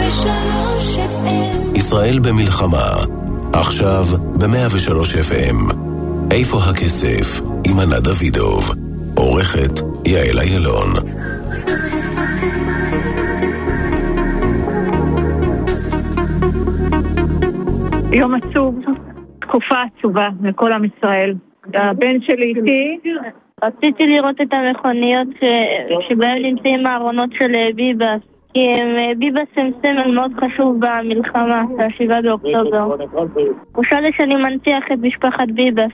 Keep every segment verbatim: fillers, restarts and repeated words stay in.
ושלוש אף אם. ישראל במלחמה, עכשיו ב-מאה ושלוש אף אם. איפה הכסף? עם ענת דוידוב. עורכת יעל אילון. יום עצוב, תקופה עצובה לכל עם ישראל. הבן שלי איתי. רציתי לראות את המכוניות שבהם נמצאים הארונות של ביבס, כי ביבס הם סמל מאוד חשוב במלחמה, השבעה באוקטובר. חושב לי שאני מנציח את משפחת ביבס.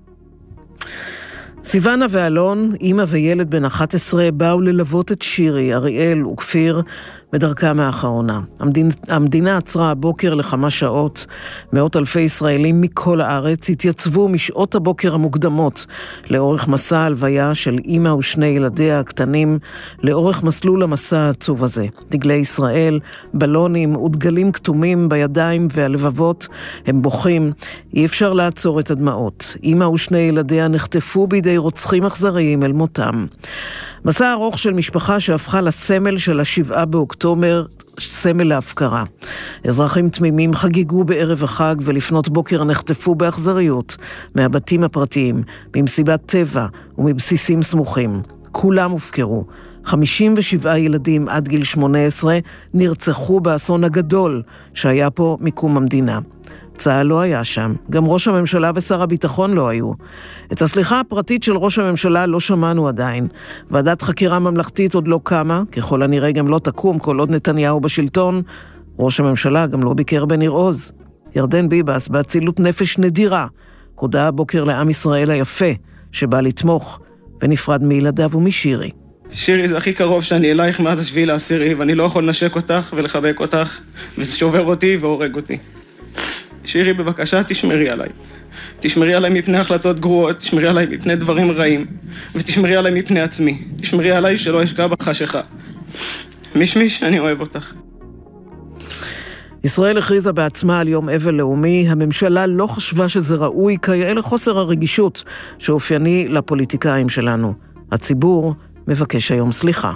סיוונה ואלון, אמא וילד בן אחת עשרה, באו ללוות את שירי, אריאל וכפיר בדרכם האחרונה. המדינה, המדינה עצרה הבוקר לכמה שעות. מאות אלפי ישראלים מכל הארץ התייצבו משעות הבוקר המוקדמות לאורך מסע הלוויה של אמא ושני ילדיה הקטנים, לאורך מסלול המסע העצוב הזה. דגלי ישראל, בלונים ודגלים כתומים בידיים והלבבות, הם בוכים. אי אפשר לעצור את הדמעות. אמא ושני ילדיה נחטפו בידי רוצחים אכזריים אל מותם. מסע ארוך של משפחה שהפכה לסמל של השבעה באוקטובר, סמל להפקרה. אזרחים תמימים חגיגו בערב החג ולפנות בוקר נחטפו באכזריות מהבתים הפרטיים, ממסיבת טבע ומבסיסים סמוכים. כולם הופקרו. חמישים ושבעה ילדים עד גיל שמונה עשרה נרצחו באסון הגדול שהיה פה מקום המדינה. צה"ל לא היה שם, גם ראש הממשלה ושר הביטחון לא היו. את הסליחה הפרטית של ראש הממשלה לא שמענו עדיין. ועדת חקירה ממלכתית עוד לא קמה, ככל הנראה גם לא תקום כל עוד נתניהו בשלטון. ראש הממשלה גם לא ביקר בניר עוז. ירדן ביבס באצילות נפש נדירה, הודעה בוקר לעם ישראל היפה, שבא לתמוך, ונפרד מילדיו ומשירי. שירי, זה הכי קרוב שאני אלייך מאז השביעי לעשירי, ואני לא יכול לנשק אותך ולחבק אותך, וזה שובר אותי והורג אותי. שירי, בבקשה, תשמרי עליי. תשמרי עליי מפני החלטות גרועות, תשמרי עליי מפני דברים רעים, ותשמרי עליי מפני עצמי. תשמרי עליי שלא אשקע בחשיכה. מישמיש, אני אוהב אותך. ישראל הכריזה בעצמה על יום אבל לאומי. הממשלה לא חשבה שזה ראוי כיאה לחוסר הרגישות שאופייני לפוליטיקאים שלנו. הציבור מבקש היום סליחה.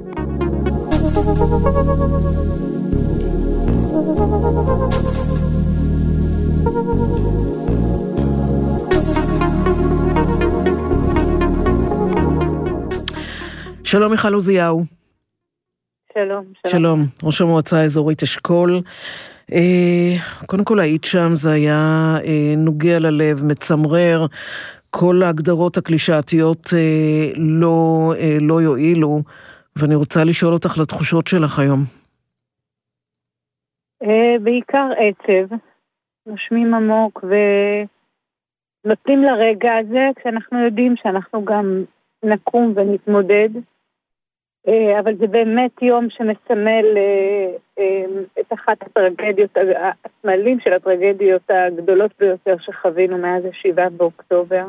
שלום מיכל עוזיהו. שלום, שלום. שלום, ראש המועצה האזורית אשכול. אה, קודם כל היית שם, זה היה אה, נוגע ללב, מצמרר, כל ההגדרות הקלישאתיות אה, לא, אה, לא יועילו, ואני רוצה לשאול אותך לתחושות שלך היום. אה, בעיקר עצב, נושמים עמוק ונותנים לרגע הזה, כשאנחנו יודעים שאנחנו גם נקום ונתמודד, אבל זה באמת יום שמסמל את אחת הטרגדיות, הסמלים של הטרגדיות הגדולות ביותר שחווינו מאז השבעה באוקטובר.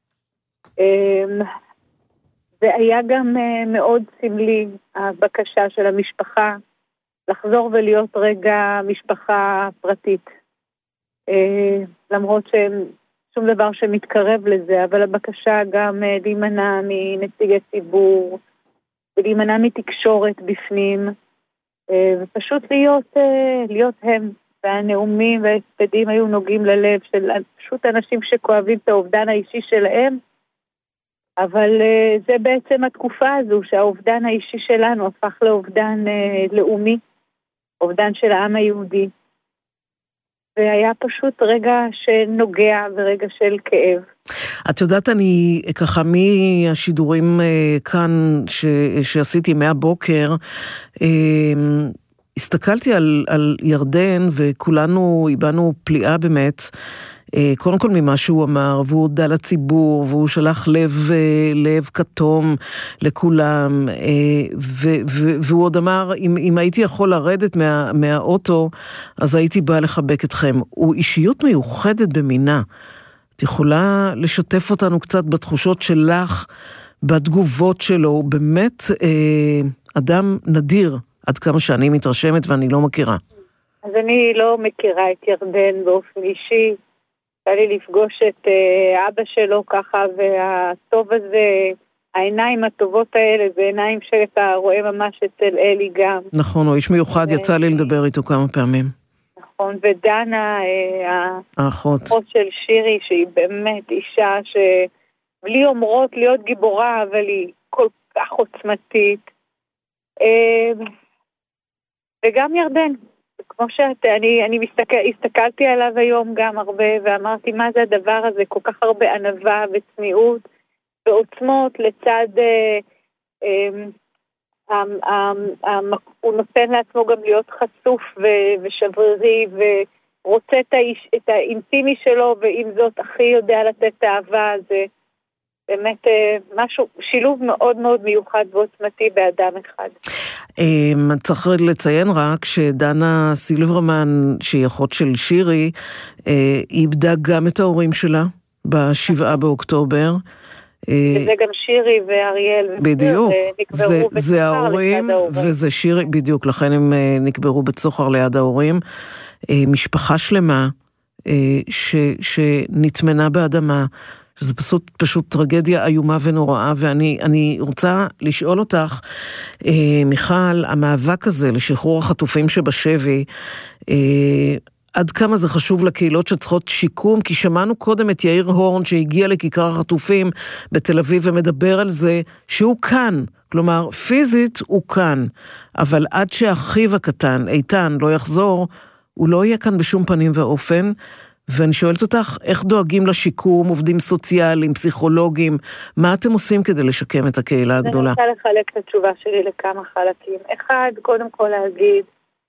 והיה גם מאוד סמלי הבקשה של המשפחה לחזור ולהיות רגע משפחה פרטית. למרות שהם שום דבר שמתקרב לזה, אבל הבקשה גם להימנע מנציגי ציבור, ולהימנע מתקשורת בפנים, ופשוט להיות, להיות הם. והנאומים וההספדים היו נוגעים ללב של פשוט אנשים שכואבים את האובדן האישי שלהם, אבל זה בעצם התקופה הזו שהאובדן האישי שלנו הפך לאובדן לאומי, אובדן של העם היהודי. והיה פשוט רגע שנוגע ורגע של כאב. את יודעת, אני ככה מהשידורים כאן ש, שעשיתי מהבוקר, הסתכלתי על, על ירדן וכולנו איבנו פליאה באמת, קודם כל ממה שהוא אמר, והוא הודע לציבור, והוא שלח לב, לב כתום לכולם, ו, ו, והוא עוד אמר, אם, אם הייתי יכול לרדת מה, מהאוטו, אז הייתי באה לחבק אתכם. הוא אישיות מיוחדת במינה. את יכולה לשתף אותנו קצת בתחושות שלך, בתגובות שלו, הוא באמת אה, אדם נדיר, עד כמה שאני מתרשמת ואני לא מכירה. אז אני לא מכירה את ירדן באופן אישי, היה לי לפגוש את אבא שלו ככה, והטוב הזה העיניים הטובות האלה, זה עיניים שאתה רואה ממש אצל אלי גם. נכון, הוא איש מיוחד, יצא לי לדבר איתו כמה פעמים. נכון, ודנה, האחות של שירי, שהיא באמת אישה שבלי אומרות להיות גיבורה, אבל היא כל כך עוצמתית. וגם ירדן, כמו שאת, אני, אני מסתכל, הסתכלתי עליו היום גם הרבה, ואמרתי, מה זה הדבר הזה? כל כך הרבה ענווה וצניעות ועוצמות לצד, אה, אה, אה, אה, הוא נותן לעצמו גם להיות חשוף ו- ושברירי, ורוצה את, האיש, את האינטימי שלו, ועם זאת הכי יודע לתת את האהבה, זה באמת אה, משהו, שילוב מאוד מאוד מיוחד ועוצמתי באדם אחד. צריך לציין רק שדנה סילברמן, שהיא אחות של שירי, היא איבדה גם את ההורים שלה בשבעה באוקטובר. וזה גם שירי ואריאל. בדיוק, זה, זה ההורים וזה שירי, בדיוק, לכן הם נקברו בצוחר ליד ההורים. משפחה שלמה ש, שנתמנה באדמה, שזה פשוט, פשוט טרגדיה איומה ונוראה, ואני אני רוצה לשאול אותך, אה, מיכל, המאבק הזה לשחרור החטופים שבשבי, אה, עד כמה זה חשוב לקהילות שצריכות שיקום, כי שמענו קודם את יאיר הורן שהגיע לכיכר החטופים בתל אביב ומדבר על זה שהוא כאן, כלומר פיזית הוא כאן, אבל עד שאחיו הקטן, איתן, לא יחזור, הוא לא יהיה כאן בשום פנים ואופן, ואני שואלת אותך, איך דואגים לשיקום, עובדים סוציאליים, פסיכולוגים, מה אתם עושים כדי לשקם את הקהילה הגדולה? אני רוצה לחלק את התשובה שלי לכמה חלקים. אחד, קודם כל להגיד,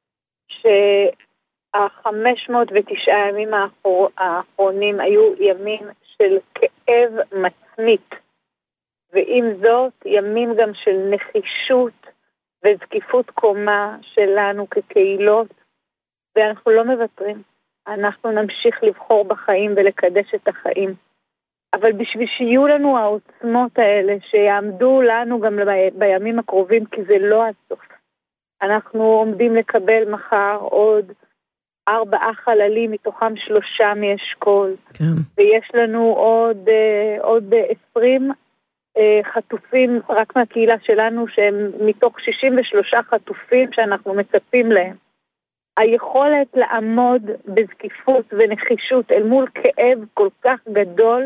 שה-חמש מאות ותשעה ימים האחרונים היו ימים של כאב מצמית, ועם זאת, ימים גם של נחישות וזקיפות קומה שלנו כקהילות, ואנחנו לא מוותרים. אנחנו נמשיך לבחור בחיים ולקדש את החיים. אבל בשביל שיהיו לנו העוצמות האלה, שיעמדו לנו גם בימים הקרובים, כי זה לא הסוף. אנחנו עומדים לקבל מחר עוד ארבעה חללים, מתוכם שלושה מאשכול. כן. ויש לנו עוד, עוד עשרים חטופים, רק מהקהילה שלנו, שהם מתוך שישים ושלושה חטופים שאנחנו מצפים להם. היכולת לעמוד בזקיפות ונחישות אל מול כאב כל כך גדול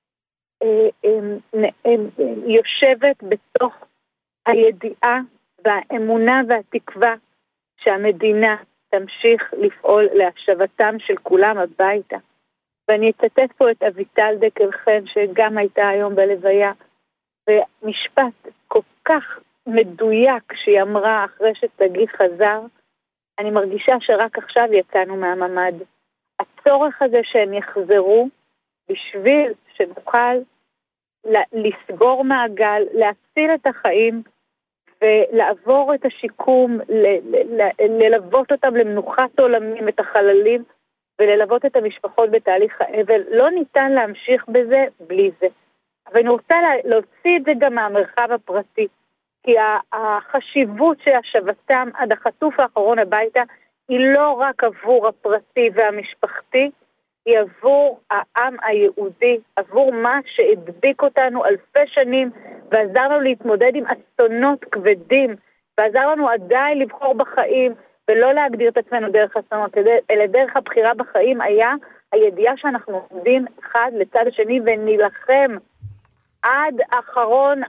יושבת בתוך הידיעה והאמונה והתקווה שהמדינה תמשיך לפעול להשבתם של כולם הביתה. ואני אצטט פה את אביטל דקל חן שגם הייתה היום בלוויה, ומשפט כל כך מדויק שהיא אמרה אחרי שתגי חזר, אני מרגישה שרק עכשיו יצאנו מהממד. הצורך הזה שהם יחזרו בשביל שנוכל לסגור מעגל, להציל את החיים ולעבור את השיקום, ללוות אותם למנוחת עולמים, את החללים, וללוות את המשפחות בתהליך האבל. לא ניתן להמשיך בזה בלי זה. אבל אני רוצה להוציא את זה גם מהמרחב הפרטי. כי החשיבות של השבתם עד החטוף האחרון הביתה היא לא רק עבור הפרטי והמשפחתי, היא עבור העם היהודי, עבור מה שהדביק אותנו אלפי שנים ועזר לנו להתמודד עם אסונות כבדים, ועזר לנו עדיין לבחור בחיים ולא להגדיר את עצמנו דרך אסונות, אלא דרך הבחירה בחיים היה הידיעה שאנחנו עומדים אחד לצד השני ונלחם עד אחרון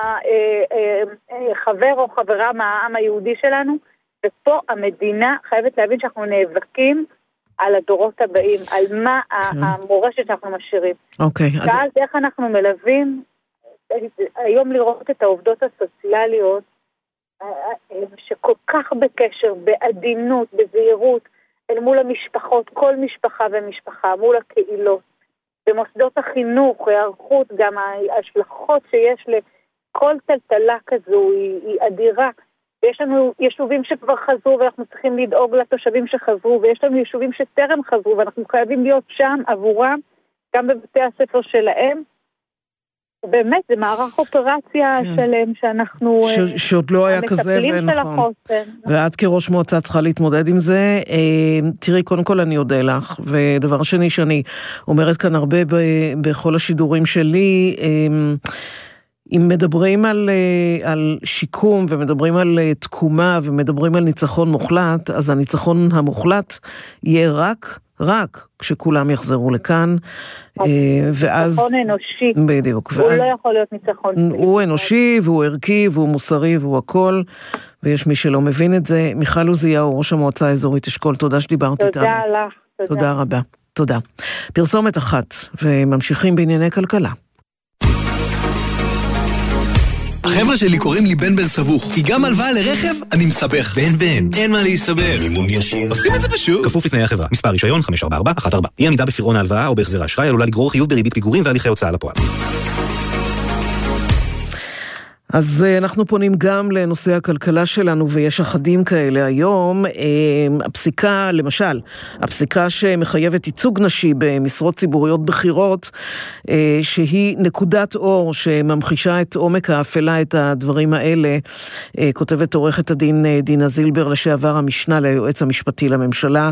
החבר או חברה מהעם היהודי שלנו, ופה המדינה חייבת להבין שאנחנו נאבקים על הדורות הבאים, על מה המורשת שאנחנו משאירים. אוקיי. שאלת איך אנחנו מלווים, היום לראות את העובדות הסוציאליות, שכל כך בקשר, בעדינות, בזהירות, אל מול המשפחות, כל משפחה ומשפחה, מול הקהילות, במוסדות החינוך, הערכות, גם ההשלכות שיש לכל טלטלה כזו היא, היא אדירה. ויש לנו יישובים שכבר חזרו ואנחנו צריכים לדאוג לתושבים שחזרו, ויש לנו יישובים שטרם חזרו ואנחנו חייבים להיות שם עבורם, גם בבתי הספר שלהם. באמת, זה מערך אופרציה כן. שלם שאנחנו... ש- שעוד לא היה כזה, ונכון. ואת כראש מועצה צריכה להתמודד עם זה. אה, תראי, קודם כל אני אודה לך, ודבר שני שאני אומרת כאן הרבה ב- בכל השידורים שלי, אה, אם מדברים על, על שיקום ומדברים על תקומה ומדברים על ניצחון מוחלט, אז הניצחון המוחלט יהיה רק, רק כשכולם יחזרו לכאן, ואז... ניצחון אנושי. בדיוק. הוא לא יכול להיות ניצחון. הוא אנושי והוא ערכי והוא מוסרי והוא הכל, ויש מי שלא מבין את זה. מיכל עוזיהו, ראש המועצה האזורית אשכול, תודה שדיברת איתנו. תודה לך. תודה. תודה רבה. תודה. פרסומת אחת, וממשיכים בענייני כלכלה. החבר'ה שלי קוראים לי בן בן סבוך, כי גם הלוואה לרכב אני מסבך. בן בן, אין מה להסתבך. מימון ישיר. עושים את זה פשוט. כפוף לתנאי החברה. מספר רישיון חמש ארבע ארבע אחת ארבע. אי עמידה בפירעון ההלוואה או בהחזר האשראי עלולה לגרור חיוב בריבית פיגורים והליכי הוצאה לפועל. אז אנחנו פונים גם לנושא הכלכלה שלנו, ויש אחדים כאלה היום. הפסיקה, למשל, הפסיקה שמחייבת ייצוג נשי במשרות ציבוריות בחירות, שהיא נקודת אור שממחישה את עומק האפלה, את הדברים האלה, כותבת עורכת הדין דינה זילבר, לשעבר המשנה ליועץ המשפטי לממשלה,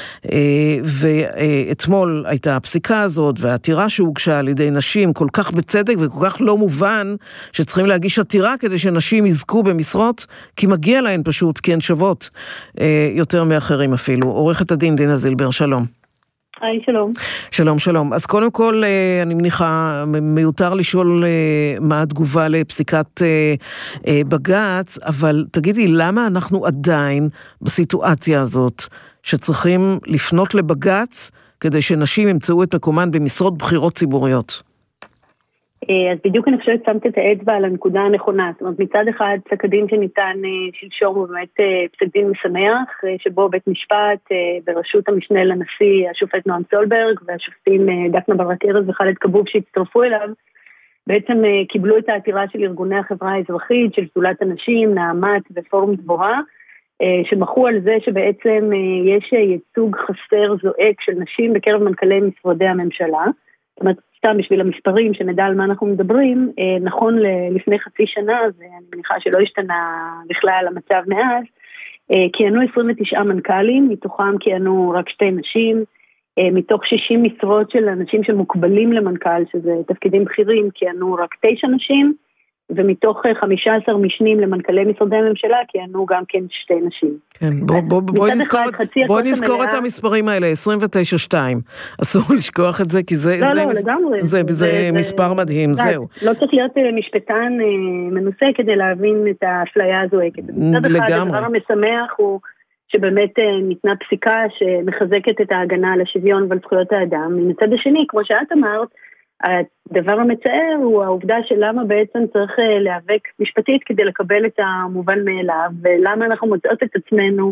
ואתמול הייתה הפסיקה הזאת, והעתירה שהוגשה על ידי נשים, כל כך בצדק וכל כך לא מובן, שצריכים להגיש עתירה, כדי שנשים יזכו במשרות, כי מגיע להן פשוט, כי הן שוות אה, יותר מאחרים אפילו. עורכת הדין דינה זילבר, שלום. היי, שלום. שלום, שלום. אז קודם כל, אה, אני מניחה, מיותר לשאול אה, מה התגובה לפסיקת אה, אה, בג"ץ, אבל תגידי, למה אנחנו עדיין בסיטואציה הזאת, שצריכים לפנות לבג"ץ, כדי שנשים ימצאו את מקומן במשרות בחירות ציבוריות? אז בדיוק אני חושבת שמת את האצבע על הנקודה הנכונה. זאת אומרת, מצד אחד פסק הדין שניתן שלשום הוא באמת פסק דין משמח, שבו בית משפט בראשות המשנה לנשיא השופט נועם סולברג והשופטים דפנה ברק ארז וחלד כבוב שהצטרפו אליו, בעצם קיבלו את העתירה של ארגוני החברה האזרחית, של שדולת הנשים, נעמת ופורום דבורה, שמחו על זה שבעצם יש ייצוג חסר זועק של נשים בקרב מנכ"לי משרדי הממשלה. זאת אומרת, סתם בשביל המספרים, שנדע על מה אנחנו מדברים, נכון לפני חצי שנה, ואני מניחה שלא השתנה בכלל המצב מאז, כיהנו עשרים ותשעה מנכ"לים, מתוכם כיהנו רק שתי נשים, מתוך שישים משרות של אנשים שמוקבלים למנכ"ל, שזה תפקידים בכירים, כיהנו רק תשע נשים, ומתוך חמישה עשר משנים למנכ"לי משרדי הממשלה, כיהנו גם כן שתי נשים. כן, בוא, בוא, בוא נזכור, בוא נזכור את המספרים האלה, עשרים ותשע שתיים. אסור לשכוח את זה, כי זה, לא, זה, לא, זה, לגמרי. זה, זה, זה מספר מדהים, זה, זהו. לא צריך להיות משפטן מנוסה כדי להבין את האפליה הזועקת. מצד אחד, הדבר המשמח הוא שבאמת ניתנה פסיקה שמחזקת את ההגנה על השוויון ועל זכויות האדם. מצד השני, כמו שאת אמרת, הדבר המצער הוא העובדה של למה בעצם צריך להיאבק משפטית כדי לקבל את המובן מאליו, ולמה אנחנו מוצאות את עצמנו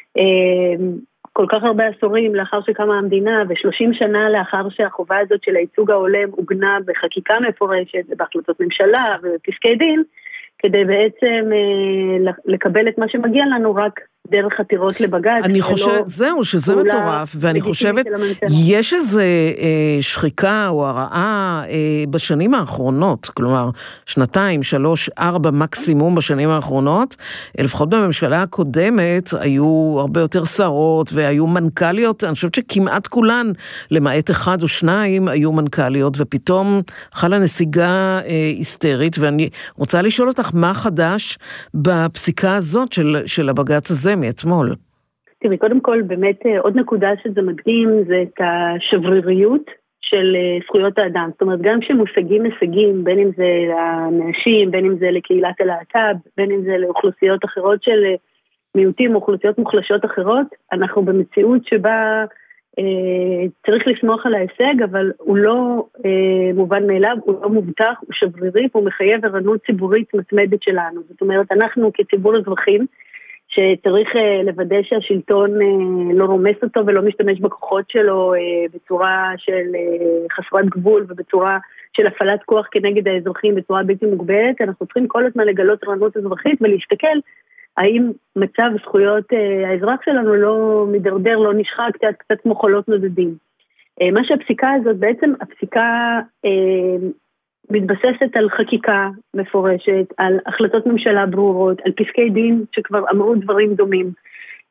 כל כך הרבה עשורים לאחר שקמה המדינה, ושלושים שנה לאחר שהחובה הזאת של הייצוג ההולם עוגנה בחקיקה מפורשת, ובהחלטות ממשלה ובפסקי דין, כדי בעצם לקבל את מה שמגיע לנו רק דרך עתירות לבג"ץ. אני חושבת, זהו, שזה מטורף, ואני חושבת, יש איזו אה, שחיקה או הרעה אה, בשנים האחרונות, כלומר, שנתיים, שלוש, ארבע מקסימום בשנים האחרונות, לפחות בממשלה הקודמת, היו הרבה יותר שרות, והיו מנכ"ליות, אני חושבת שכמעט כולן, למעט אחד או שניים, היו מנכ"ליות, ופתאום חלה נסיגה אה, היסטרית, ואני רוצה לשאול אותך, מה חדש בפסיקה הזאת של, של הבג"ץ הזה מאתמול? תראי, קודם כל, באמת עוד נקודה שזה מדהים, זה את השבריריות של זכויות האדם. זאת אומרת, גם שמושגים הישגים, בין אם זה לאנשים, בין אם זה לקהילת הלהט"ב, בין אם זה לאוכלוסיות אחרות של מיעוטים, אוכלוסיות מוחלשות אחרות, אנחנו במציאות שבה אה, צריך לסמוך על ההישג, אבל הוא לא אה, מובן מאליו, הוא לא מובטח, הוא שברירי, והוא מחייב ערנות ציבורית מתמדת שלנו. זאת אומרת, אנחנו כציבור אזרחים, שצריך uh, לוודא שהשלטון uh, לא רומס אותו ולא משתמש בכוחות שלו uh, בצורה של uh, חסרת גבול ובצורה של הפעלת כוח כנגד האזרחים בצורה בלתי מוגבלת. אנחנו צריכים כל הזמן לגלות ערנות אזרחית ולהסתכל האם מצב זכויות uh, האזרח שלנו לא מדרדר, לא נשחק, קצת, קצת כמו חולות נודדים. Uh, מה שהפסיקה הזאת, בעצם הפסיקה uh, מתבססת על חקיקה מפורשת, על החלטות ממשלה ברורות, על פסקי דין שכבר אמרו דברים דומים.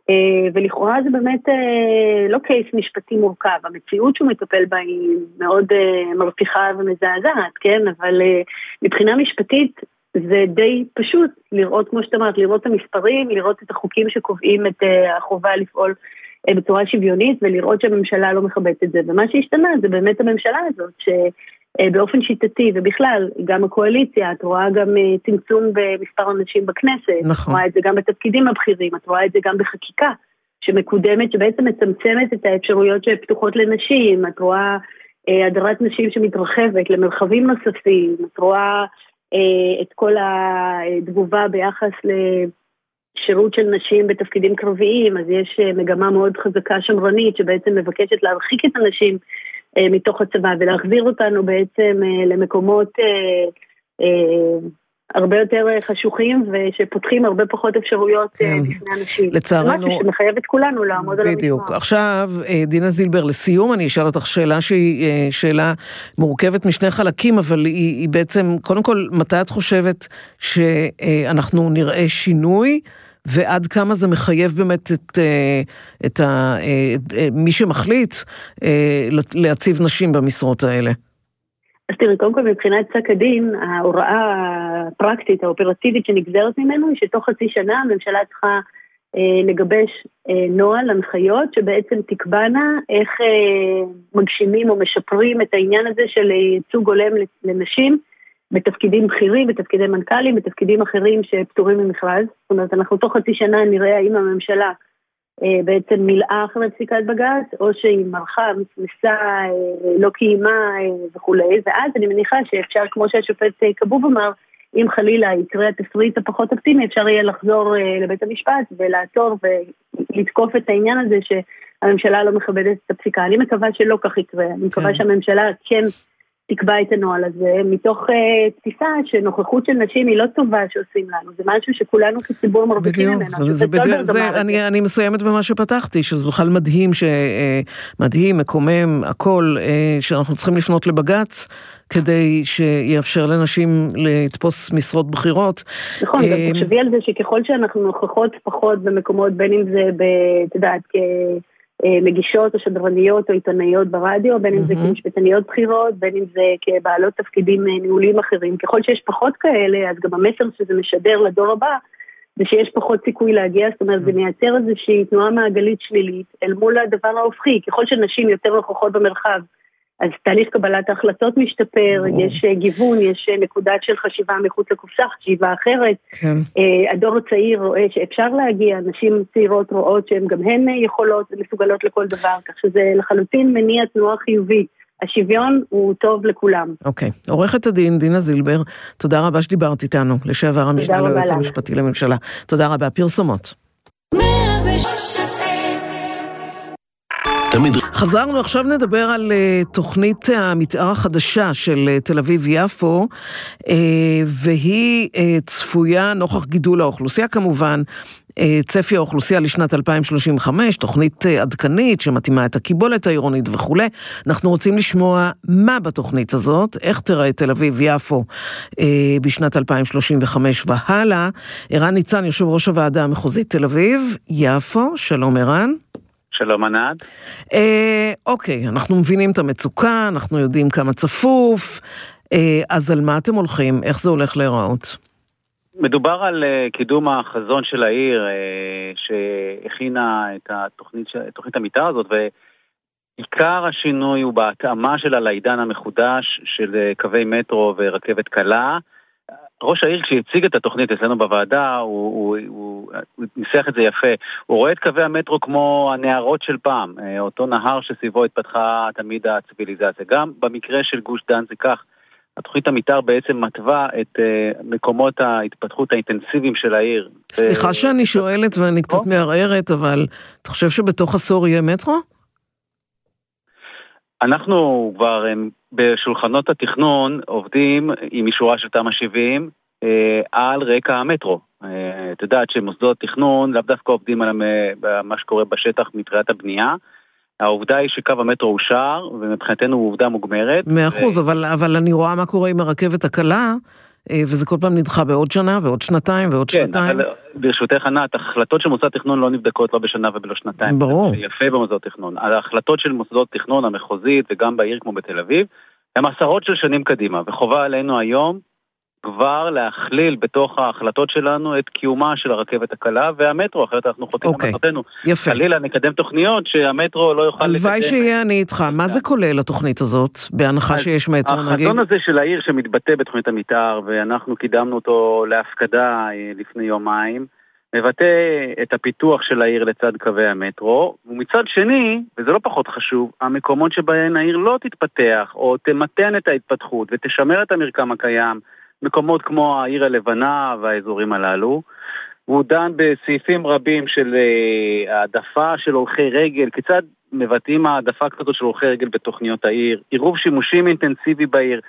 ולכאורה זה באמת לא קייס משפטי מורכב, המציאות שהוא מטפל בה היא מאוד מרתיחה ומזעזעת, כן? אבל מבחינה משפטית זה די פשוט לראות, כמו שאתה אומרת, לראות את המספרים, לראות את החוקים שקובעים את החובה לפעול בצורה שוויונית, ולראות שהממשלה לא מכבדת את זה. ומה שהשתנה זה באמת הממשלה הזאת, שבאופן שיטתי, ובכלל, גם הקואליציה, את רואה גם צמצום במספר אנשים בכנסת, נכון. את רואה את זה גם בתפקידים הבכירים, את רואה את זה גם בחקיקה, שמקודמת, שבעצם מצמצמת את האפשרויות שפתוחות לנשים, את רואה הדרת נשים שמתרחבת למרחבים נוספים, את רואה את כל התגובה ביחס לשירות של נשים בתפקידים קרביים, אז יש מגמה מאוד חזקה שמרנית שבעצם מבקשת להרחיק את הנשים מתוך הצבא ולהחזיר אותנו בעצם למקומות הרבה יותר חשוכים ושפותחים הרבה פחות אפשרויות בפני אנשים. לצערנו... משהו שמחייב את כולנו לעמוד על המשמר. בדיוק. עכשיו, דינה זילבר, לסיום אני אשאל אותך שאלה שהיא שאלה מורכבת משני חלקים, אבל היא, היא בעצם, קודם כל, מתי את חושבת שאנחנו נראה שינוי, ועד כמה זה מחייב באמת את, את ה, את מי שמחליט להציב נשים במשרות האלה? אז תראי, קודם כל מבחינת פסק הדין, ההוראה הפרקטית, האופרטיבית שנגזרת ממנו, היא שתוך חצי שנה הממשלה צריכה אה, לגבש אה, נוהל, הנחיות, שבעצם תקבענה איך אה, מגשימים או משפרים את העניין הזה של ייצוג הולם לנשים, בתפקידים בכירים, בתפקידי מנכ"לים, בתפקידים אחרים שפטורים ממכרז. זאת אומרת, אנחנו תוך חצי שנה נראה האם הממשלה בעצם מילאה אחרי פסיקת בג"ץ, או שהיא מרחה, מסמסה, לא קיימה וכו'. ואז אני מניחה שאפשר, כמו שהשופט כבוב אמר, אם חלילה יקרה התסריט הפחות אופטימי, אפשר יהיה לחזור לבית המשפט ולעצור ולתקוף את העניין הזה שהממשלה לא מכבדת את הפסיקה. אני מקווה שלא כך יקרה. אני מקווה שהממשלה כן תקבע את הנוהל הזה, מתוך uh, תפיסה שנוכחות של נשים היא לא טובה שעושים לנו, זה משהו שכולנו כציבור מרוויחים ממנו. זה, זה בדיוק, זה, אני, אני מסיימת במה שפתחתי, שזה בכלל מדהים, ש, uh, מדהים, מקומם, הכל, uh, שאנחנו צריכים לפנות לבג"ץ, כדי שיאפשר לנשים לתפוס משרות בחירות. נכון, גם תחשבי על זה שככל שאנחנו נוכחות פחות במקומות, בין אם זה, את יודעת, כ... מגישות או שדרניות או עיתונאיות ברדיו, בין אם זה כמשפטניות בחירות, בין אם זה כבעלות תפקידים ניהוליים אחרים. ככל שיש פחות כאלה, אז גם המסר שזה משדר לדור הבא, זה שיש פחות סיכוי להגיע, זאת אומרת, זה מייצר איזושהי תנועה מעגלית שלילית, אל מול הדבר ההופכי. ככל שנשים יותר נוכחות במרחב, אז תהליך קבלת ההחלטות משתפר, יש גיוון, יש נקודת של חשיבה מחוץ לקופסה, חשיבה אחרת. כן. הדור הצעיר רואה שאפשר להגיע, נשים צעירות רואות שהן גם הן יכולות ומסוגלות לכל דבר, כך שזה לחלוטין מניע תנועה חיובית. השוויון הוא טוב לכולם. אוקיי. עורכת הדין דינה זילבר, תודה רבה שדיברת איתנו, לשעבר המשנה ליועץ המשפטי לממשלה. תודה רבה. פרסומות. חזרנו, עכשיו נדבר על uh, תוכנית המתאר החדשה של uh, תל אביב-יפו, uh, והיא uh, צפויה נוכח גידול האוכלוסייה כמובן, uh, צפי האוכלוסייה לשנת אלפיים שלושים וחמש, תוכנית uh, עדכנית שמתאימה את הקיבולת העירונית וכו'. אנחנו רוצים לשמוע מה בתוכנית הזאת, איך תראה תל אביב-יפו uh, בשנת אלפיים שלושים וחמש והלאה. ערן ניצן, יושב ראש הוועדה המחוזית תל אביב-יפו, שלום ערן. שלום ענת. אה, אוקיי, אנחנו מבינים את המצוקה, אנחנו יודעים כמה צפוף, אה, אז על מה אתם הולכים? איך זה הולך להיראות? מדובר על uh, קידום החזון של העיר, uh, שהכינה את התוכנית, תוכנית המתאר הזאת, ועיקר השינוי הוא בהתאמה שלה לעידן המחודש של uh, קווי מטרו ורכבת קלה. ראש העיר כשהציג את התוכנית אצלנו בוועדה, הוא, הוא, הוא, הוא ניסח את זה יפה. הוא רואה את קווי המטרו כמו הנהרות של פעם, אותו נהר שסביבו התפתחה תמיד הציביליזציה. גם במקרה של גוש דן זה כך. התוכנית המתאר בעצם מטווה את מקומות ההתפתחות האינטנסיביים של העיר. סליחה שאני שואלת ואני קצת מערערת, אבל אתה חושב שבתוך עשור יהיה מטרו? אנחנו כבר בשולחנות התכנון עובדים עם אישורה של תמ"א שבעים אה, על רקע המטרו. אה, את יודעת שמוסדות תכנון לאו דווקא עובדים על מה שקורה בשטח מתחילת הבנייה. העובדה היא שקו המטרו אושר, ומבחינתנו הוא עובדה מוגמרת. מאה אחוז, ו... אבל, אבל אני רואה מה קורה עם הרכבת הקלה, וזה כל פעם נדחה בעוד שנה ועוד שנתיים ועוד כן, שנתיים. אבל ברשותך ענת, החלטות של מוסדות תכנון לא נבדקות לא בשנה ובלא שנתיים. ברור. זה יפה במוסדות תכנון. ההחלטות של מוסדות תכנון המחוזית וגם בעיר כמו בתל אביב, הם עשרות של שנים קדימה, וחובה עלינו היום כבר להכליל בתוך ההחלטות שלנו את קיומה של הרכבת הקלה והמטרו, אחרת אנחנו חוטאים אוקיי, למטרתנו. יפה. חלילה נקדם תוכניות שהמטרו לא יוכל לקדם. הלוואי שיהיה אני איתך. מה זה כולל התוכנית הזאת, בהנחה שיש מטרו נגיד? החזון הזה של העיר שמתבטא בתוכנית המתאר, ואנחנו קידמנו אותו להפקדה לפני יומיים, מבטא את הפיתוח של העיר לצד קווי המטרו, ומצד שני, וזה לא פחות חשוב, המקומות שבהן העיר לא תתפתח, או תמתן את ההתפתחות ותשמר את המרקם הקיים, מקומות כמו העיר הלבנה והאזורים הללו. הוא דן בסעיפים רבים של העדפה של הולכי רגל, כיצד מבטאים העדפה כזאת של הולכי רגל בתוכניות העיר, עירוב שימושים אינטנסיבי בעיר,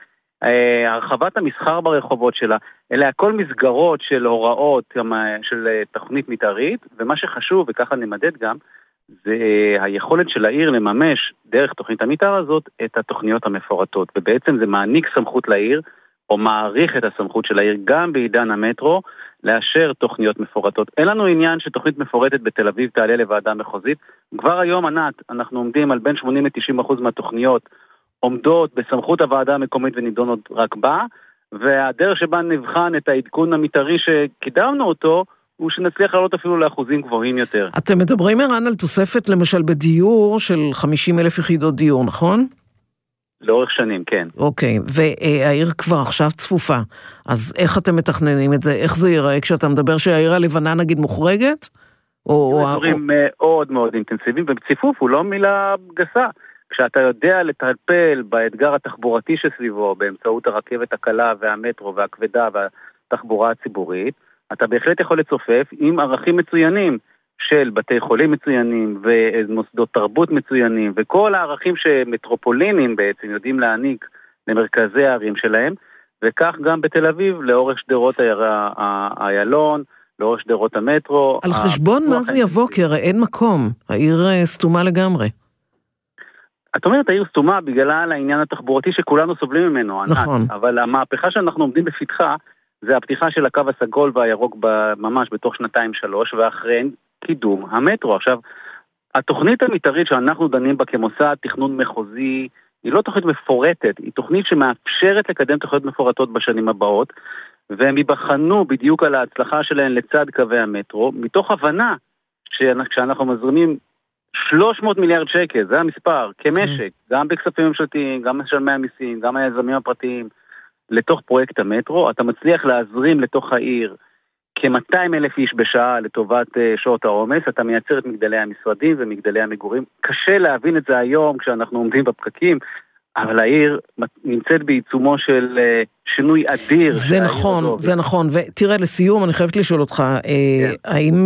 הרחבת המסחר ברחובות שלה, אלה הכל מסגרות של הוראות של תוכנית מתארית, ומה שחשוב, וככה נמדד גם, זה היכולת של העיר לממש דרך תוכנית המתאר הזאת את התוכניות המפורטות, ובעצם זה מעניק סמכות לעיר, או מעריך את הסמכות של העיר גם בעידן המטרו, לאשר תוכניות מפורטות. אין לנו עניין שתוכנית מפורטת בתל אביב תעלה לוועדה מחוזית. כבר היום, ענת, אנחנו עומדים על בין שמונים עד תשעים אחוז מהתוכניות עומדות בסמכות הוועדה המקומית ונידונות רק בה, והדרך שבה נבחן את העדכון המתארי שקידמנו אותו, הוא שנצליח לעלות אפילו לאחוזים גבוהים יותר. אתם מדברים ערן על תוספת למשל בדיור של חמישים אלף יחידות דיור, נכון? לאורך שנים, כן. אוקיי, והעיר כבר עכשיו צפופה, אז איך אתם מתכננים את זה? איך זה ייראה כשאתה מדבר שהעיר הלבנה נגיד מוחרגת? או דברים מאוד מאוד אינטנסיביים, ובציפוף הוא לא מילה גסה. כשאתה יודע לטפל באתגר התחבורתי שסביבו, באמצעות הרכבת הקלה והמטרו והכבדה והתחבורה הציבורית, אתה בהחלט יכול לצופף עם ערכים מצוינים של בתי חולים מצוינים ומוסדות תרבות מצוינים, וכל הערכים שמטרופולינים בעצם יודעים להעניק למרכזי הערים שלהם, וכך גם בתל אביב לאורך שדרות איילון, לאורך שדרות המטרו. על חשבון מה זה יבוא? כי הרי אין מקום, העיר סתומה לגמרי. את אומרת, העיר סתומה בגלל העניין התחבורתי שכולנו סובלים ממנו. נכון. אבל המהפכה שאנחנו עומדים בפתחה, זה הפתיחה של הקו הסגול והירוק ממש בתוך שנתיים שלוש, ואחריהן קידום המטרו. עכשיו, התוכנית המתארית שאנחנו דנים בה כמוסד תכנון מחוזי, היא לא תוכנית מפורטת, היא תוכנית שמאפשרת לקדם תוכניות מפורטות בשנים הבאות, והם ייבחנו בדיוק על ההצלחה שלהן לצד קווי המטרו, מתוך הבנה שכשאנחנו מזרימים שלוש מאות מיליארד שקל, זה המספר, כמשק, גם בכספים ממשלתיים, גם משלמי המיסים, גם היזמים הפרטיים, לתוך פרויקט המטרו, אתה מצליח להזרים לתוך העיר כ-מאתיים אלף איש בשעה לטובת שעות העומס, אתה מייצר את מגדלי המשרדים ומגדלי המגורים. קשה להבין את זה היום כשאנחנו עומדים בפקקים, אבל העיר נמצאת בעיצומו של שינוי אדיר. זה נכון, זה נכון. ותראה, לסיום, אני חייבת לשאול אותך, האם,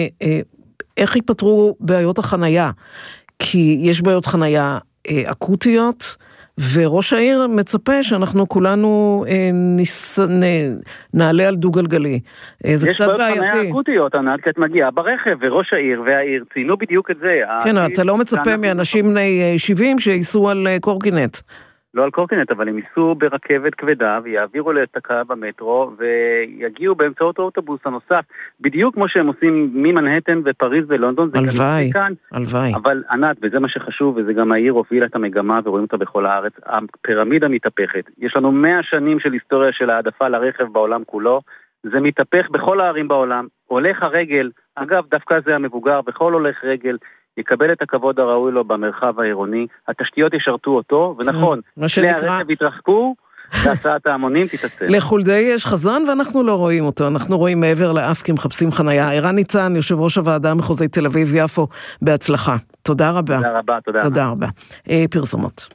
איך ייפתרו בעיות החנייה? כי יש בעיות חנייה אקוטיות, וראש העיר מצפה שאנחנו כולנו ניס... נעלה על דו גלגלי. זה קצת בעייתי. יש בעיות חניה אקוטיות, ענת, כי את מגיעה ברכב, וראש העיר והעיר ציינו בדיוק את זה. כן, אתה לא מצפה מאנשים בני שבעים שייסעו על קורקינט. לא על קורקינט, אבל הם ייסעו ברכבת כבדה, ויעבירו לתקה במטרו, ויגיעו באמצעות האוטובוס הנוסף, בדיוק כמו שהם עושים ממנהטן ופריז ולונדון. הלוואי, הלוואי. אבל ענת, וזה מה שחשוב, וזה גם העיר הובילה את המגמה, ורואים אותה בכל הארץ, הפירמידה מתהפכת. יש לנו מאה שנים של היסטוריה של העדפה לרכב בעולם כולו, זה מתהפך בכל הערים בעולם, הולך הרגל, אגב, דווקא זה המבוגר, בכל הולך רגל, יקבל את הכבוד הראוי לו במרחב העירוני, התשתיות ישרתו אותו, ונכון, כלי הרכב יתרחקו, והצעת ההמונים תתעצל. לחולדאי יש חזון ואנחנו לא רואים אותו, אנחנו רואים מעבר לאף כי מחפשים חנייה. ערן ניצן, יושב ראש הוועדה המחוזית תל אביב יפו, בהצלחה. תודה רבה. תודה רבה, תודה. תודה רבה. פרסומות.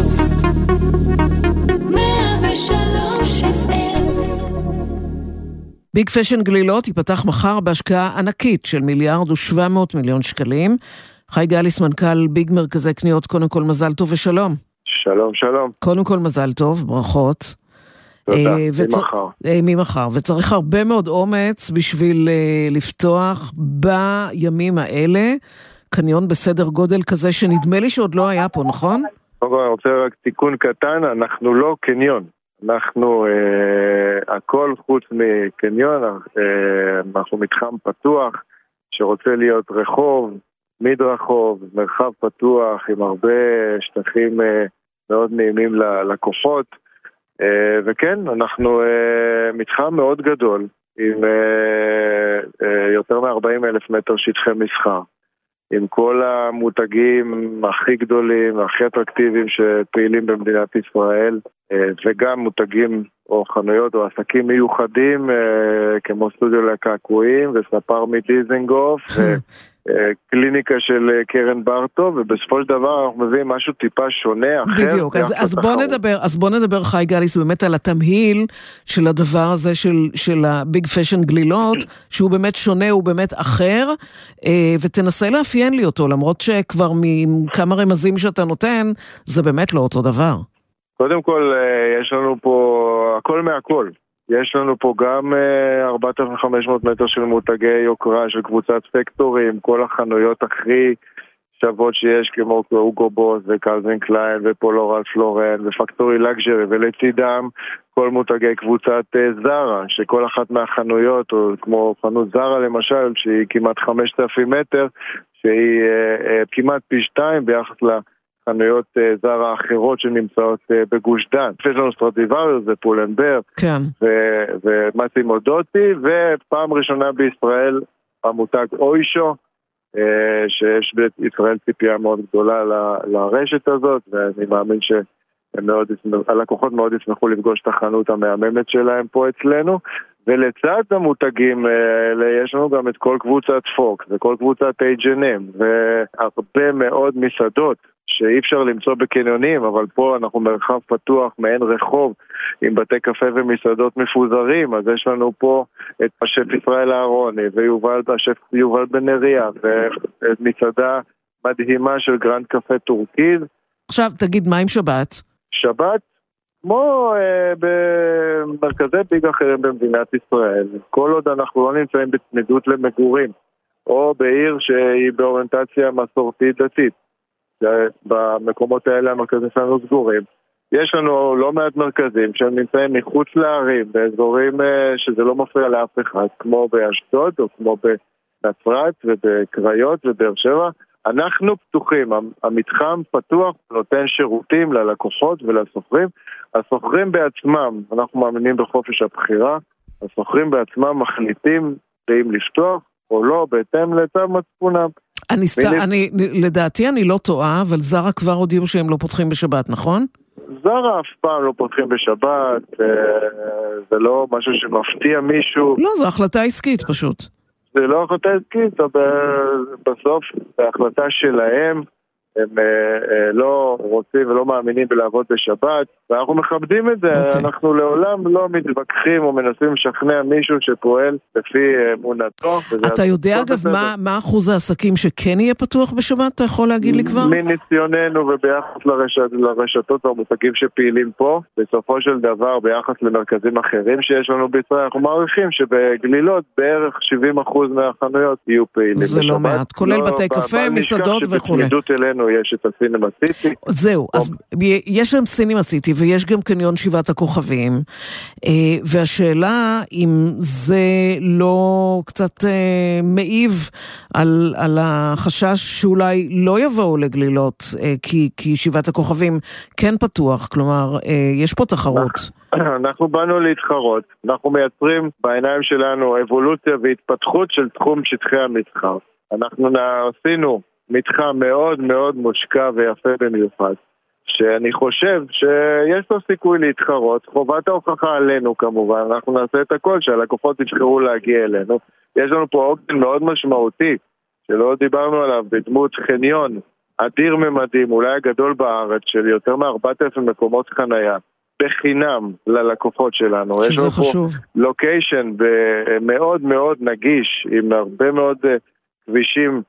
ביג פשן גלילות ייפתח מחר בהשקעה ענקית של מיליארד ושבע מאות מיליון שקלים. חי גליס, מנכ"ל ביג מרכזי קניות, קודם כל מזל טוב ושלום. שלום, שלום. קודם כל מזל טוב, ברכות. תודה, ממחר. ממחר, וצריך הרבה מאוד אומץ בשביל לפתוח בימים האלה, קניון בסדר גודל כזה שנדמה לי שעוד לא היה פה, נכון? אני רוצה רק תיקון קטן, אנחנו לא קניון. אנחנו, אה, הכל חוץ מקניון, אה, אנחנו מתחם פתוח שרוצה להיות רחוב, מדרחוב, מרחב פתוח עם הרבה שטחים אה, מאוד נעימים ללקוחות, אה, וכן, אנחנו אה, מתחם מאוד גדול עם אה, אה, יותר מ-ארבעים אלף מטר שטחי מסחר, עם כל המותגים הכי גדולים, הכי אטרקטיביים שפעילים במדינת ישראל, וגם מותגים או חנויות או עסקים מיוחדים, כמו סטודיו לקעקועים וספר מדיזנגוף, וקליניקה של קרן ברטו, ובסופו של דבר אנחנו מביאים משהו טיפה שונה, אחר. בדיוק, אז, אז בוא נדבר, אז בוא נדבר חי גליס באמת על התמהיל של הדבר הזה של, של הביג פשן גלילות, שהוא באמת שונה, הוא באמת אחר, ותנסה לאפיין לי אותו, למרות שכבר מכמה רמזים שאתה נותן, זה באמת לא אותו דבר. קודם כל, יש לנו פה הכל מהכל. יש לנו פה גם ארבעת אלפים וחמש מאות מטר של מותגי יוקרה של קבוצת פקטורים, כל החנויות הכי שוות שיש, כמו אוגו בוס וקלווין קליין ופולו רלף לורן ופקטורי לגז'רי, ולצידם כל מותגי קבוצת זרה, שכל אחת מהחנויות, או כמו חנות זרה למשל, שהיא כמעט חמשת אלפים מטר, שהיא כמעט פי שתיים ביחס ל... חנויות זרה אחרות שנמצאות בגוש דן. יש לנו סטרדיווריוס ופולנבר, כן. ומתי מודוטי, ופעם ראשונה בישראל המותג אוישו, שיש בישראל ציפייה מאוד גדולה לרשת הזאת, ואני מאמין שהלקוחות מאוד ישמחו לפגוש את החנות המהממת שלהם פה אצלנו, ולצד המותגים האלה יש לנו גם את כל קבוצת פוקס וכל קבוצת אייץ' אנד אם, והרבה מאוד מסעדות שאי אפשר למצוא בקניונים, אבל פה אנחנו מרחב פתוח, מעין רחוב, עם בתי קפה ומסעדות מפוזרים, אז יש לנו פה את השף ישראל אהרוני, ויובל השף יובל בן נריה, ומסעדה מדהימה של גרנד קפה טורקיז. עכשיו, תגיד, מה עם שבת? שבת, כמו אה, במרכזי ביג אחרים במדינת ישראל, כל עוד אנחנו לא נמצאים בצמידות למגורים, או בעיר שהיא באוריינטציה מסורתית דתית, במקומות האלה המרכזים שלנו סגורים. יש לנו לא מעט מרכזים שהם נמצאים מחוץ לערים, באזורים שזה לא מפריע לאף אחד, כמו באשדוד או כמו בנצרת ובקריות ובאר שבע. אנחנו פתוחים, המתחם פתוח, נותן שירותים ללקוחות ולסוחרים. הסוחרים בעצמם, אנחנו מאמינים בחופש הבחירה, הסוחרים בעצמם מחליטים אם לפתוח או לא, בהתאם לצו מצפונם. אני, סת... אני, לדעתי אני לא טועה, אבל זרה כבר הודיעו שהם לא פותחים בשבת, נכון? זרה אף פעם לא פותחים בשבת, זה לא משהו שמפתיע מישהו. לא, זו החלטה עסקית פשוט. זה לא החלטה עסקית, אבל בסוף זה החלטה שלהם, הם לא רוצים ולא מאמינים בלעבוד בשבת, ואנחנו מכבדים את זה, okay. אנחנו לעולם לא מתווכחים או מנסים לשכנע מישהו שפועל לפי אמונתו. אתה יודע אגב מה, מה אחוז העסקים שכן יהיה פתוח בשבת, אתה יכול להגיד לי כבר? מניסיוננו וביחס לרשת, לרשתות והמותגים שפעילים פה, בסופו של דבר ביחס למרכזים אחרים שיש לנו בישראל, אנחנו מעריכים שבגלילות בערך שבעים אחוז מהחנויות יהיו פעילים זה בשבת. לא מעט, כולל לא, בתי קפה, מסעדות וכו'. שבצמידות אלינו יש את הסינמה סיטי. זהו, אז יש שם סינמה סיטי ויש גם קניון שבעת הכוכבים, והשאלה אם זה לא קצת מעיב על, על החשש שאולי לא יבואו לגלילות, כי, כי שבעת הכוכבים כן פתוח, כלומר יש פה תחרות. אנחנו באנו להתחרות, אנחנו מייצרים בעיניים שלנו אבולוציה והתפתחות של תחום שטחי המסחר. אנחנו עשינו מתחם מאוד מאוד מושקע ויפה במיוחד, שאני חושב שיש לו סיכוי להתחרות, חובת ההוכחה עלינו כמובן, אנחנו נעשה את הכל שהלקוחות יבחרו להגיע אלינו. יש לנו פה עוגן מאוד משמעותי, שלא דיברנו עליו, בדמות חניון, אדיר ממדים, אולי הגדול בארץ, של יותר מ-ארבעת אלפים מקומות חנייה, בחינם ללקוחות שלנו. שזה יש לנו חשוב. פה לוקיישן מאוד מאוד נגיש, עם הרבה מאוד כבישים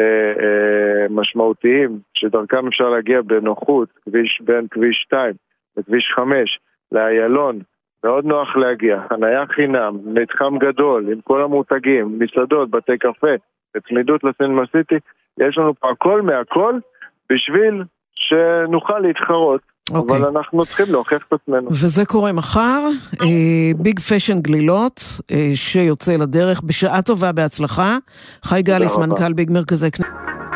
משמעותיים, שדרכם אפשר להגיע בנוחות, כביש בין כביש שתיים וכביש חמש לאיילון, מאוד נוח להגיע, חניה חינם, מתחם גדול, עם כל המותגים, מסעדות, בתי קפה, בצמידות לסינמה סיטי, יש לנו פה הכל מהכל, בשביל שנוכל להתחרות אבל אנחנו צריכים להוכיח את עצמנו. וזה קורה מחר, ביג פשן גלילות, שיוצא לדרך בשעה טובה, בהצלחה. חי גליס, מנכ"ל ביג מרכזי קניות.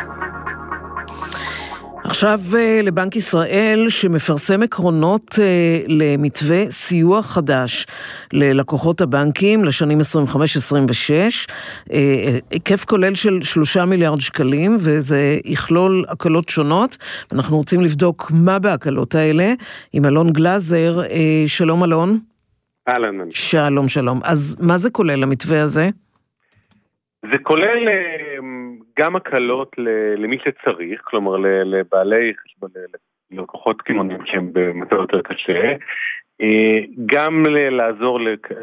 עכשיו לבנק ישראל שמפרסם עקרונות למתווה סיוע חדש ללקוחות הבנקים לשנים עשרים וחמש עשרים ושש, היקף כולל של שלושה מיליארד שקלים, וזה יכלול הקלות שונות. אנחנו רוצים לבדוק מה בהקלות האלה עם אלון גלזר. שלום אלון. אהלן. שלום שלום. אז מה זה כולל המתווה הזה? זה כולל גם הקלות למי שצריך, כלומר לבעלי חשבון, ללקוחות קמעוניים שהם במצב יותר קשה, גם לעזור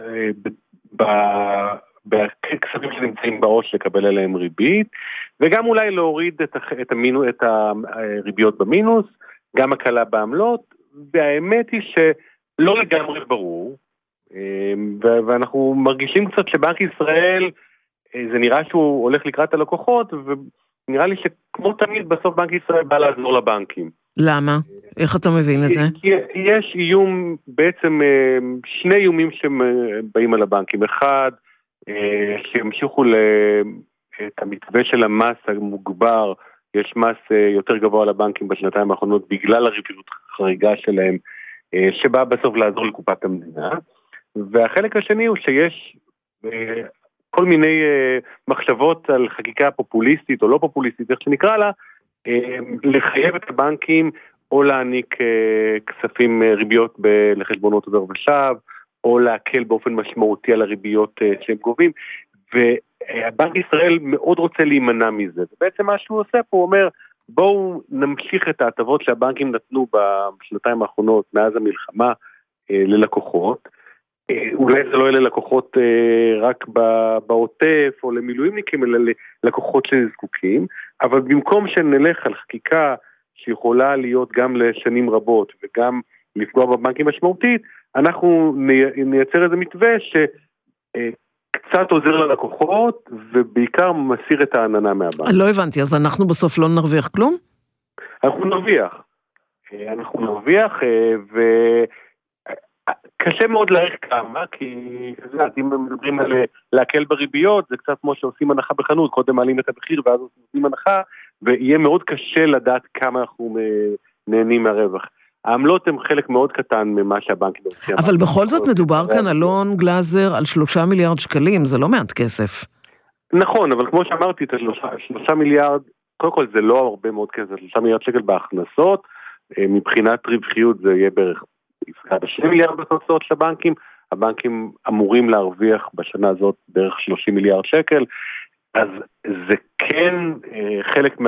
בכספים שנמצאים בעו"ש לקבל עליהם ריבית, וגם אולי להוריד את הריביות במינוס, גם הקלה בעמלות, והאמת היא שלא לגמרי ברור, ואנחנו מרגישים קצת שבנק ישראל זה נראה שהוא הולך לקראת הלקוחות, ונראה לי שכמו תמיד בסוף בנק ישראל בא לעזור לבנקים. למה? איך אתה מבין את זה? כי יש איום, בעצם שני איומים שבאים על הבנקים. אחד, שהמשיכו את המתווה של המס המוגבר, יש מס יותר גבוה לבנקים בשנתיים האחרונות, בגלל הריביות החריגה שלהם, שבא בסוף לעזור לקופת המדינה. והחלק השני הוא שיש כל מיני uh, מחשבות על חקיקה פופוליסטית או לא פופוליסטית, איך שנקרא לה, uh, לחייב את הבנקים או להעניק uh, כספים uh, ריביות ב- לחשבונות עובר ושב, או להקל באופן משמעותי על הריביות uh, שהם גובים, והבנק ישראל מאוד רוצה להימנע מזה. ובעצם מה שהוא עושה פה, הוא אומר, בואו נמשיך את ההטבות שהבנקים נתנו בשנתיים האחרונות מאז המלחמה uh, ללקוחות, אולי זה לא יהיה ללקוחות רק בעוטף או למילואימניקים, אלא ללקוחות שנזקוקים, אבל במקום שנלך על חקיקה שיכולה להיות גם לשנים רבות וגם לפגוע בבנקים משמעותית, אנחנו נייצר איזה מתווה שקצת עוזר ללקוחות ובעיקר מסיר את העננה מהבנק. לא הבנתי, אז אנחנו בסוף לא נרוויח כלום? אנחנו נרוויח. אנחנו נרוויח ו... קשה מאוד להעריך כמה, כי אם מדברים על להקל בריביות, זה קצת כמו שעושים הנחה בחנות, קודם מעלים את המחיר ואז עושים הנחה, ויהיה מאוד קשה לדעת כמה אנחנו נהנים מהרווח. העמלות הן חלק מאוד קטן ממה שהבנקים עושים. אבל בכל זאת מדובר כאן, אלון גלזר, על שלושה מיליארד שקלים, זה לא מעט כסף. נכון, אבל כמו שאמרתי, את השלושה מיליארד, קודם כל זה לא הרבה מאוד כסף, שלושה מיליארד שקל בהכנסות, מבחינת רווחיות זה יהיה בערך יפגע בשני מיליארד בתוצאות של הבנקים, הבנקים אמורים להרוויח בשנה הזאת בערך שלושים מיליארד שקל, אז זה כן חלק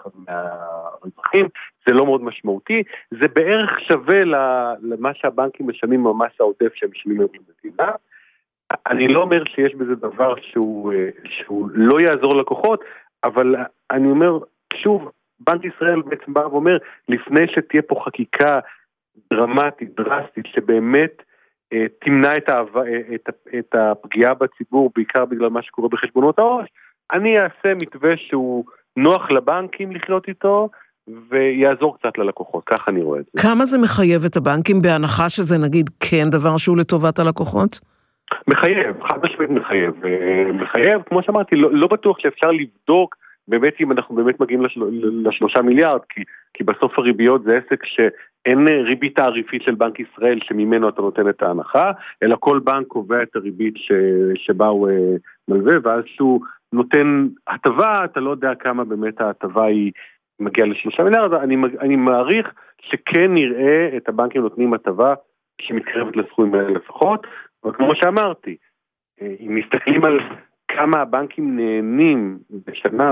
מהרווחים, זה לא מאוד משמעותי, זה בערך שווה למה שהבנקים משלמים במס העודף שהם משלמים במדינה. אני לא אומר שיש בזה דבר שהוא, שהוא לא יעזור לקוחות, אבל אני אומר, שוב, בנק ישראל בעצם בא ואומר, לפני שתהיה פה חקיקה דרמטית, דרסטית, שבאמת אה, תמנע את, האהבה, את, את הפגיעה בציבור, בעיקר בגלל מה שקורה בחשבונות העו"ש, אני אעשה מתווה שהוא נוח לבנקים לחיות איתו, ויעזור קצת ללקוחות, כך אני רואה את זה. כמה זה מחייב את הבנקים, בהנחה שזה נגיד כן דבר שהוא לטובת הלקוחות? מחייב, חד משמעית מחייב. מחייב, כמו שאמרתי, לא, לא בטוח שאפשר לבדוק, באמת אם אנחנו באמת מגיעים לשל, לשלושה מיליארד, כי, כי בסוף הריביות זה עסק שאין ריבית תעריפית של בנק ישראל שממנו אתה נותן את ההנחה, אלא כל בנק קובע את הריבית ש, שבה הוא אה, מלווה, ואז שהוא נותן הטבה, אתה לא יודע כמה באמת ההטבה היא מגיעה לשלושה מיליארד, אני, אני מעריך שכן נראה את הבנקים נותנים הטבה שמתקרבת לסכומים האלה לפחות, וכמו שאמרתי, אם מסתכלים על כמה הבנקים נהנים בשנה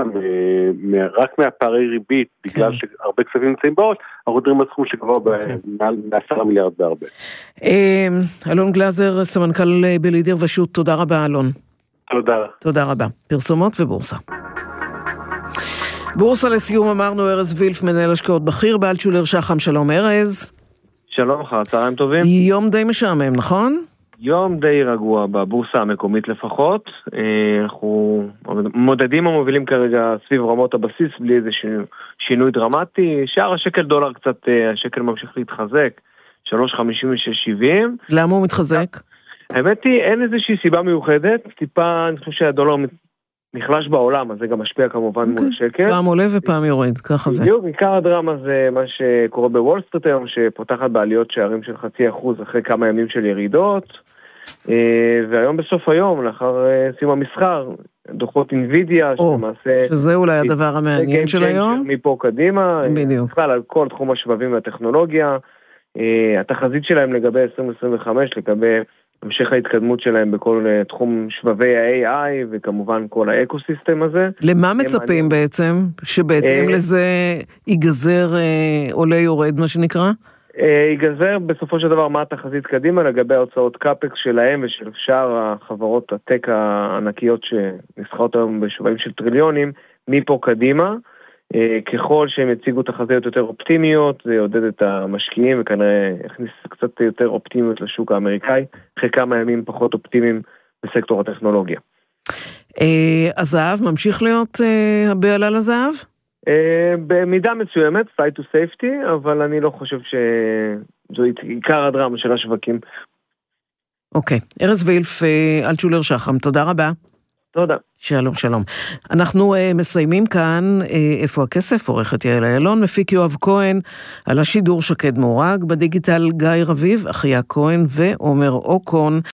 רק מהפערי ריבית, בגלל שהרבה כספים נמצאים בעו"ש, אנחנו מדברים על סכום שכבר בעשרה מיליארד בהרבה. אלון גלזר, סמנכ"ל בלידיר ושות, תודה רבה אלון. תודה. תודה רבה. פרסומות ובורסה. בורסה לסיום אמרנו, ארז וילף, מנהל השקעות בכיר, באלטשולר שחם, שלום ארז. שלום לך, צהריים טובים. יום די משעמם, נכון? יום די רגוע בבורסה המקומית לפחות. אנחנו מודדים המובילים כרגע סביב רמות הבסיס בלי איזה שינוי דרמטי. שער השקל דולר קצת, השקל ממשיך להתחזק, שלוש חמישים ושש שבעים. למה הוא מתחזק? האמת היא, אין איזושהי סיבה מיוחדת. טיפה, אני חושב שהדולר נחלש בעולם, אז זה גם משפיע כמובן מול השקל. פעם עולה ופעם יורד, ככה זה. בדיוק, עיקר הדרמה זה מה שקורה בוול סטריט היום, שפותחת בעליות שערים של חצי אחוז אחרי כמה ימים של ירידות, והיום בסוף היום, לאחר סיום המסחר, דוחות אינווידיה, שלמעשה... שזה אולי הדבר המעניין של היום. מפה קדימה, בדיוק. בכלל על כל תחום השבבים והטכנולוגיה, התחזית שלהם לגבי עשרים עשרים וחמש, לגבי המשך ההתקדמות שלהם בכל תחום שבבי ה-איי איי, וכמובן כל האקוסיסטם הזה. למה מצפים בעצם? שבהתאם לזה ייגזר עולה יורד, מה שנקרא? ייגזר בסופו של דבר מה התחזית קדימה לגבי ההוצאות קאפקס שלהם ושל שאר החברות הטק הענקיות שנסחרות היום בשווים של טריליונים, מפה קדימה. ככל שהם יציגו תחזיות יותר אופטימיות, זה יעודד את המשקיעים וכנראה יכניס קצת יותר אופטימיות לשוק האמריקאי, אחרי כמה ימים פחות אופטימיים בסקטור הטכנולוגיה. הזהב ממשיך להיות הבעלה לזהב? במידה מסוימת, fight to safety, אבל אני לא חושב שזו עיקר הדרמה של השווקים. אוקיי, ארז וילף, אלטשולר שחם, תודה רבה. תודה. שלום, שלום. אנחנו uh, מסיימים כאן, uh, איפה הכסף? עורכת יעל איילון, מפיק יואב כהן, על השידור שקד מורג, בדיגיטל גיא רביב, אחיה כהן ועומר אוקון.